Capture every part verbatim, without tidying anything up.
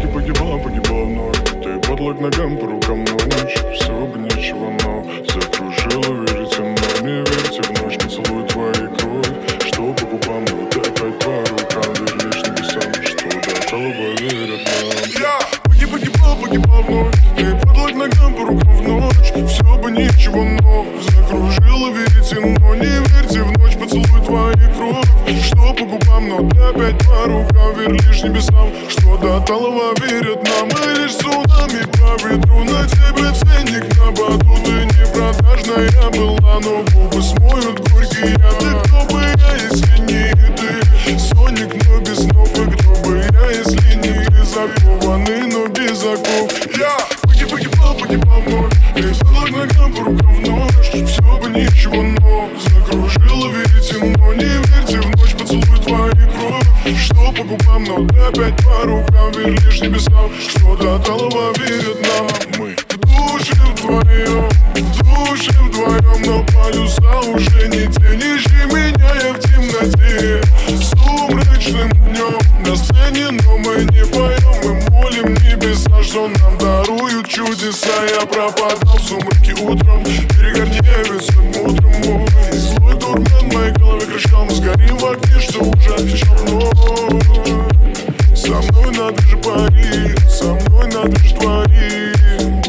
погиб, погибал, погибал вновь. Ты подлог ногам, по рукам ночь. Все бы ничего, но закружила, верите, но не верьте в ночь. Поцелуй твоей кровь, что по губам, но ты опять по рукам. Верь лишь небесам, что до талого верят нам. Я погиб, погибал, погибал вновь. Ты подлог ногам, по рукам в ночь. Все бы ничего, но закружила, верите, но не верьте в ночь. Поцелуй твоей кровь, что по губам, но ты опять по рукам. Верь лишь небесам, что до талого верят нам. Мы лишь цунами по ветру, на тебе ценник на боду. Ты не продажная была, но губы смоют горький яд. И кто бы я, если не ты? Соник, но без снов. И кто бы я, если не ты? Закованный, но без оков. Я погиб, погибал, погибал вновь. Ты подлог ногам, по рукам в ночь. Все бы ничего, но закружила, верите, но не верьте в ночь. Поцелуй твоей кровь, что по губам, но ты опять по рукам. Верь лишь небесам, что до талого верят нам. Мы в душе вдвоем, в душе вдвоем, но полюса уже не те. Не ищи меня, я в темноте, сумрачным днем на сцене, но мы не поем. Мы молим небеса, что нам даруют чудеса. Я пропадал в сумраке утром, перегорни весным утром. Мой злой дурман в моей голове кричал: мы сгорим в огне, что уже отвечал вновь. Со мной надо же парить, со мной надо же творить.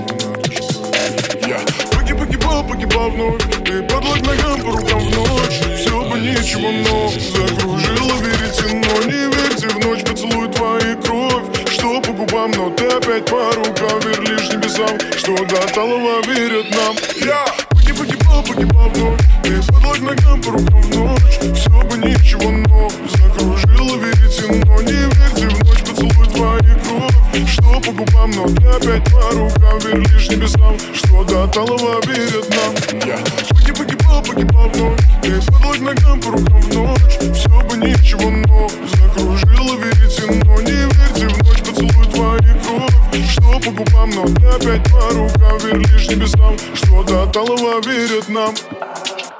Я погиб, погибал, погибал вновь. Ты подлог ногам, по рукам в ночь. Все бы ничего, но закружила, верите, но не верьте в ночь. Поцелуй твоей кровь, что по губам, но ты опять по рукам. Верь лишь небесам, что до талого верят нам. Я погиб, погибал, погибал вновь. Ты подлог ногам, по рукам в ночь. Все бы ничего, но закружила, верите, но не верьте в ночь. Поцелуй твоей кровь, что по губам, но ты опять по рукам. Верь лишь небесам, что до талого верят нам. Я погиб, погибал, погибал вновь. Ты подлог ногам, по рукам в ночь. Все бы ничего, но закружила, верите, но не верьте в ночь. Поцелуй твоей кровь, что по губам, но ты опять по рукам. Верь лишь небесам, что до талого верят нам.